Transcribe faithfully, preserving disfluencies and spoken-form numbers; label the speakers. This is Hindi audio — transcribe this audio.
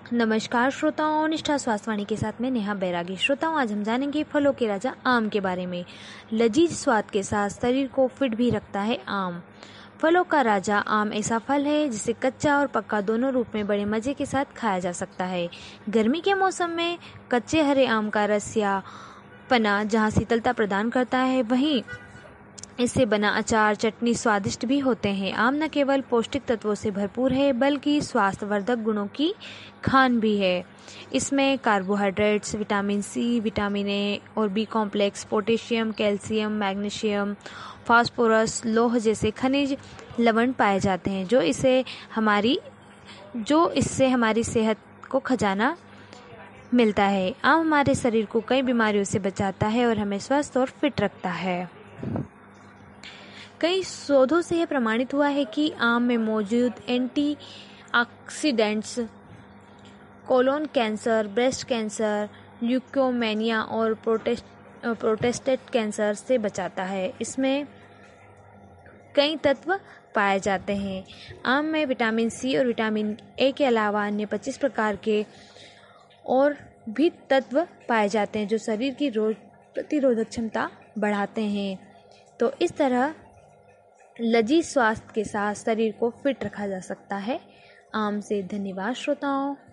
Speaker 1: नमस्कार श्रोताओं, निष्ठा स्वास्थ्यवाणी के साथ में नेहा बैरागी। श्रोताओं, आज हम जानेंगे फलों के राजा आम के बारे में। लजीज स्वाद के साथ शरीर को फिट भी रखता है आम। फलों का राजा आम ऐसा फल है जिसे कच्चा और पक्का दोनों रूप में बड़े मजे के साथ खाया जा सकता है। गर्मी के मौसम में कच्चे हरे आम का रस या पना जहाँ शीतलता प्रदान करता है, वहीं इससे बना अचार चटनी स्वादिष्ट भी होते हैं। आम न केवल पौष्टिक तत्वों से भरपूर है बल्कि स्वास्थ्यवर्धक गुणों की खान भी है। इसमें carbohydrates, vitamin C, vitamin A और B complex, potassium, calcium, magnesium, phosphorus, लौह जैसे खनिज लवण पाए जाते हैं जो इसे हमारी जो इससे हमारी सेहत को खजाना मिलता है। आम हमारे शरीर को कई बीमारियों से बचाता है और हमें स्वस्थ और फिट रखता है। कई शोधों से यह प्रमाणित हुआ है कि आम में मौजूद antioxidants colon cancer, breast cancer, leukaemia और प्रोटेस्ट प्रोस्टेट कैंसर से बचाता है। इसमें कई तत्व पाए जाते हैं। आम में विटामिन सी और विटामिन ए के अलावा अन्य पच्चीस प्रकार के और भी तत्व पाए जाते हैं जो शरीर की रोग प्रतिरोधक क्षमता बढ़ाते हैं। तो इस तरह लजीज स्वास्थ्य के साथ शरीर को फिट रखा जा सकता है आम से। धन्यवाद श्रोताओं।